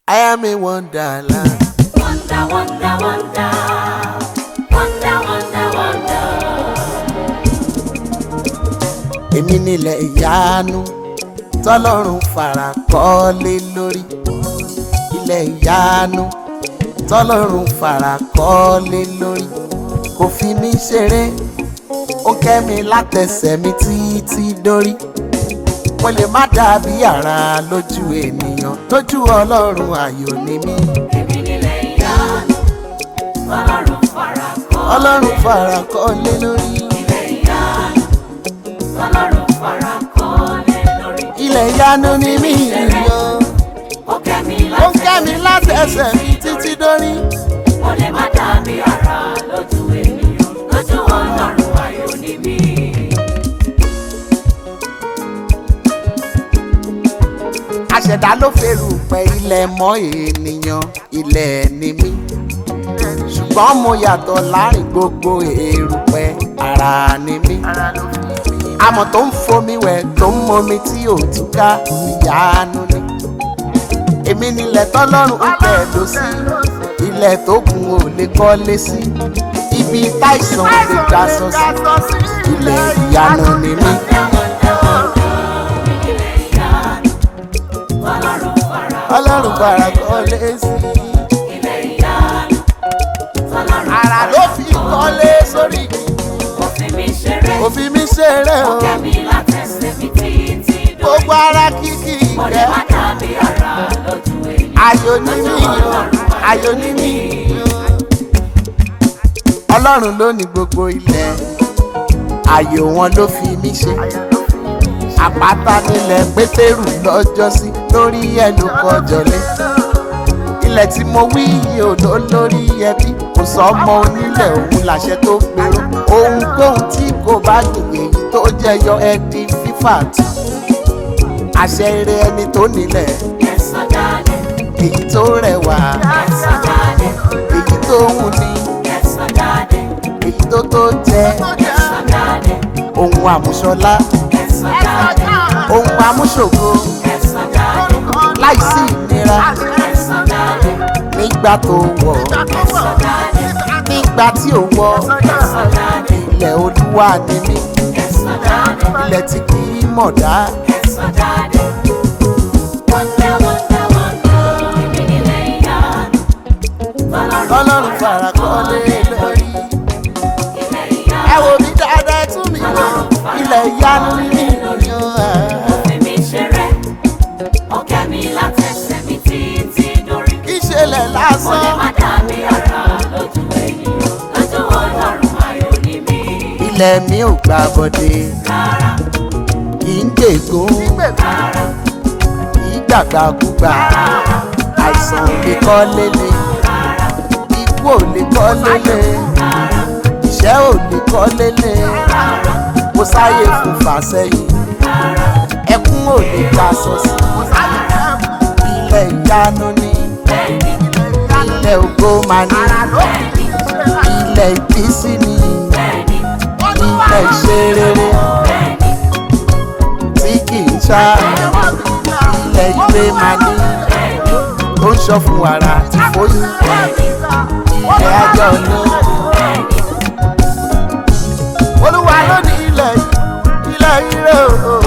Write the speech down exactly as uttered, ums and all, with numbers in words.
I am a wonderland. Wonder, wonder, wonder. Wonder, wonder, wonder. Èmi nílẹ̀ ìyanu tọ́lọ́run fara kọ́lé lórí. Ilẹ̀ ìyanu tọ́lọ́run fara kọ́lé lórí. Kò fi mí ṣeré, ó kẹ́ mi látẹsẹ̀ mi títí dórí. Mo lè má dàbí àrà lójú ènìyàn, lójú Ọlọ́run ayọ̀ ni mí. Èmi nílẹ̀ ìyanu, Ọlọ́run fara kọ́. Ọlọ́run fara kọ́lé lórí. Ilẹ̀ ìyanu, Ọlọ́run fara kọ́lé lórí. Ilẹ̀ ìyanu ni mí yan. Ó kẹ́ mi Ó kẹ́ mi látẹsẹ̀ mi títí dórí. Mo lè má dàbí àrà lójú ènìyàn, lójú Ọlọ́run ayọ̀ ni mí. Àṣẹ̀dá ló fèrú pẹ́ ilẹ̀ mọ́ ènìyàn, ilẹ̀ ni mí. Ṣùgbọ́n mo yàtọ̀ láàrin gbogbo èrùpẹ̀, ara ni mí. Amọ̀ tó ń fomi wẹ̀ tó ń momi tí ò túká, ìyanu ni. Èmi nílẹ̀ tọ́lọ́run ń tẹ̀dó sí, ilẹ̀ tó kún ò lè kọ́lé sí. Ibi táìsàn lè gbà sọ sí, ilẹ̀ ìyanu ni mí. Ọlọ́run fara kọ́lé sí. Ilẹ̀ ìyanu, Ọlọ́run Àrà ló fi kọ́lé sórí. kò fi mí ṣeré. Kò fi mí ṣeré o. Ó kẹ́ mi látẹsẹ̀ mi títí dórí. Gbogbo ara kìkì Mo lè ìkẹ́. má dàbí àrà lójú ènìyàn. Ayọ̀ ni mí yan, ayọ̀ ni mí yan. Ọlọ́run ló ní gbogbo ilẹ̀, ayọ̀ wọn ló fi mí ṣe. Àpáta nílẹ̀ Pétérù lọ́jọ́sí, lórí ẹ̀ ló kọjọlé. Ilẹ̀ tí mo wí yìí ò ló lórí ẹbí, kò sọ́mọ onílẹ̀ òun làṣẹ tó gbèrò. Ohunkóhun tí kò bá gbìyànjú èyí tó jẹyọ ẹni fífà tù. Àṣẹ eré ẹni tó nílẹ̀, Ẹ̀sán jáde, èyí tó rẹwà, ẹ̀sán jáde, èyí tó wù ní, ẹ̀sán jáde, èyí tó tó jẹ, ẹ̀sán jáde, ohun àmúṣọlá, ẹ̀sán jáde, ohun àmúṣògo, ẹ̀sán jáde, láìsí ìnira, ẹ̀sán jáde, nígbà tó wọ̀, ẹ̀sán jáde, nígbà tí ò wọ̀. ẹ̀sán jáde, Ilẹ̀ Olúwa ni mí, ẹ̀sán jáde, ilẹ̀ tí kì í mọ̀dá. ẹ̀sán jáde. Wonder, wonder, wonder. Èmi nílẹ̀ ìyanu, Ọlọ́run fara kọ́lé lórí. ilẹ̀ ìyanu. Ẹ wò mí dáadáa, ẹ tún mi wò. Ilẹ̀ ìyanu ni mí yan. Fi mí ṣeré, ó kẹ́ mi látẹsẹ̀ mi títí dórí. Ìṣẹ̀lẹ̀ Mo lè lásán. má dàbí àrà lójú ènìyàn, lójú Ọlọ́run ayọ̀ ni mí. Ilẹ̀ mi ò gbà bọ̀dé, Rárá, kì í gbègún, rárá, kì í gbàgbàkúgbà. Àìsàn ò lè kọ́ lélẹ̀, rárá, ikú ò lè kọ́ lélẹ̀, rárá, ìṣẹ́ ò lè kọ́ lélẹ̀. rárá, Kò sáyé fún fàsẹ́yìn, rárá, ẹkún ò lè gbà sọ̀sì. Ilẹ̀ ìyanu ni, bẹ́ẹ̀ni, ilẹ̀ ògo máa ní, bẹ́ẹ̀ni, ilẹ̀ ìbísí ni, bẹ́ẹ̀ni, ilẹ̀ ìṣerere bẹ́ẹ̀ni, tí kì í ṣá. Ilẹ̀ ìwé máa ní, bẹ́ẹ̀ni, ó ń ṣọ́ fún wàrà àti fóyún. bẹ́ẹ̀ni, Ilẹ̀ ayọ̀ ni, bẹ́ẹ̀ni. Olúwa ló ní ilẹ̀ yìí, ilẹ̀ ire o.